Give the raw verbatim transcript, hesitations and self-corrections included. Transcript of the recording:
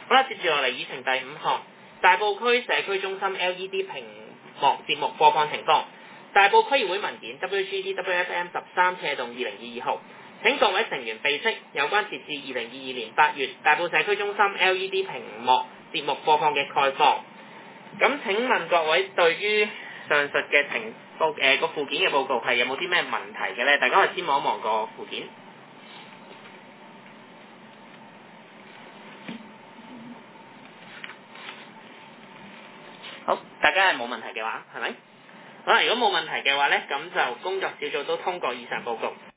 好啦，接住落嚟議程第五項，大埔區社區中心 L E D 屏幕節目播放情況。大埔區議會文件 W G D W F M 十三斜洞二零二二號，請各位成員備悉有關截至二零二二年八月大埔社區中心 L E D 屏幕節目播放嘅概況。咁請問各位對於上述嘅情報誒個附件嘅報告係有冇啲咩問題嘅呢？大家可以先望一望個附件。好，大家係冇問題嘅話，係咪？好啦，如果冇問題嘅話呢，咁就工作小組都通過以上報告。